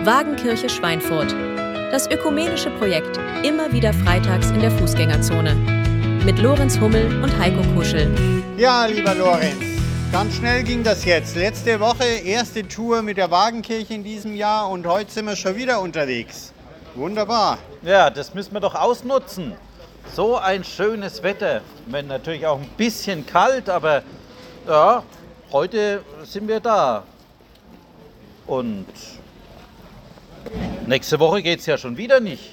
Wagenkirche Schweinfurt. Das ökumenische Projekt, immer wieder freitags in der Fußgängerzone. Mit Lorenz Hummel und Heiko Kuschel. Ja, lieber Lorenz, ganz schnell ging das jetzt. Letzte Woche erste Tour mit der Wagenkirche in diesem Jahr und heute sind wir schon wieder unterwegs. Wunderbar. Ja, das müssen wir doch ausnutzen. So ein schönes Wetter. Wenn natürlich auch ein bisschen kalt, aber ja, heute sind wir da. Und nächste Woche geht es ja schon wieder nicht.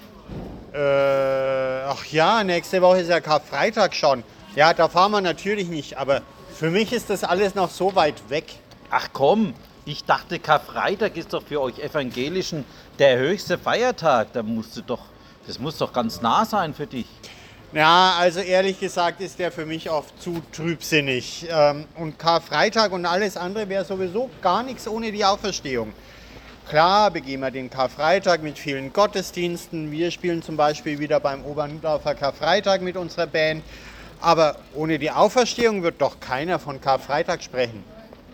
Ach ja, nächste Woche ist ja Karfreitag schon. Ja, da fahren wir natürlich nicht, aber für mich ist das alles noch so weit weg. Ach komm, ich dachte, Karfreitag ist doch für euch Evangelischen der höchste Feiertag. Das muss doch ganz nah sein für dich. Ja, also ehrlich gesagt ist der für mich oft zu trübsinnig. Und Karfreitag und alles andere wäre sowieso gar nichts ohne die Auferstehung. Klar, begehen wir den Karfreitag mit vielen Gottesdiensten. Wir spielen zum Beispiel wieder beim Oberndorfer Karfreitag mit unserer Band. Aber ohne die Auferstehung wird doch keiner von Karfreitag sprechen.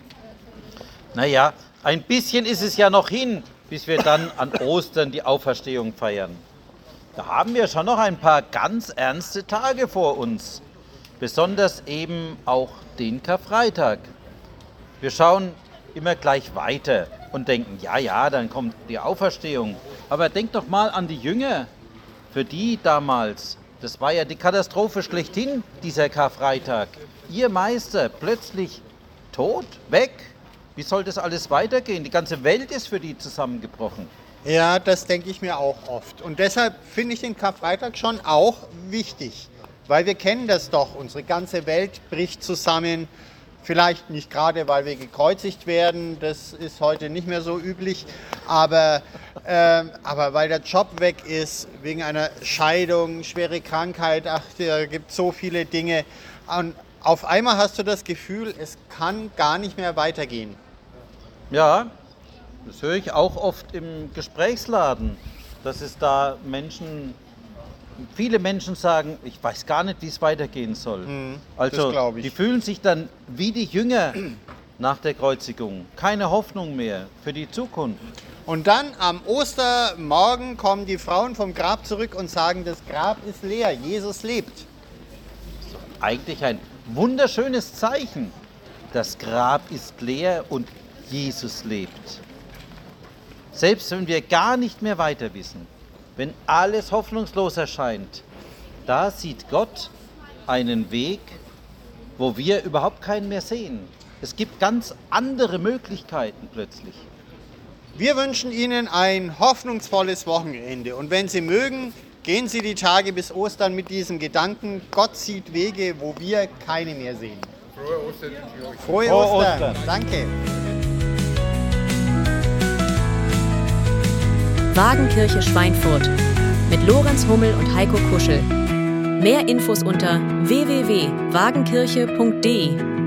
Naja, ein bisschen ist es ja noch hin, bis wir dann an Ostern die Auferstehung feiern. Da haben wir schon noch ein paar ganz ernste Tage vor uns. Besonders eben auch den Karfreitag. Wir schauen immer gleich weiter und denken, ja, dann kommt die Auferstehung. Aber denk doch mal an die Jünger. Für die damals, das war ja die Katastrophe schlechthin, dieser Karfreitag. Ihr Meister plötzlich tot, weg. Wie soll das alles weitergehen? Die ganze Welt ist für die zusammengebrochen. Ja, das denke ich mir auch oft. Und deshalb finde ich den Karfreitag schon auch wichtig. Weil wir kennen das doch, unsere ganze Welt bricht zusammen. Vielleicht nicht gerade, weil wir gekreuzigt werden, das ist heute nicht mehr so üblich. Aber weil der Job weg ist, wegen einer Scheidung, schwere Krankheit, ach, da gibt es so viele Dinge. Und auf einmal hast du das Gefühl, es kann gar nicht mehr weitergehen. Ja, das höre ich auch oft im Gesprächsladen, dass es da viele Menschen sagen, ich weiß gar nicht, wie es weitergehen soll. Also die fühlen sich dann wie die Jünger nach der Kreuzigung. Keine Hoffnung mehr für die Zukunft. Und dann am Ostermorgen kommen die Frauen vom Grab zurück und sagen, das Grab ist leer, Jesus lebt. Das ist doch eigentlich ein wunderschönes Zeichen. Das Grab ist leer und Jesus lebt. Selbst wenn wir gar nicht mehr weiter wissen, wenn alles hoffnungslos erscheint, da sieht Gott einen Weg, wo wir überhaupt keinen mehr sehen. Es gibt ganz andere Möglichkeiten plötzlich. Wir wünschen Ihnen ein hoffnungsvolles Wochenende und wenn Sie mögen, gehen Sie die Tage bis Ostern mit diesem Gedanken, Gott sieht Wege, wo wir keine mehr sehen. Frohe Ostern. Frohe Ostern. Danke. Wagenkirche Schweinfurt mit Lorenz Hummel und Heiko Kuschel. Mehr Infos unter www.wagenkirche.de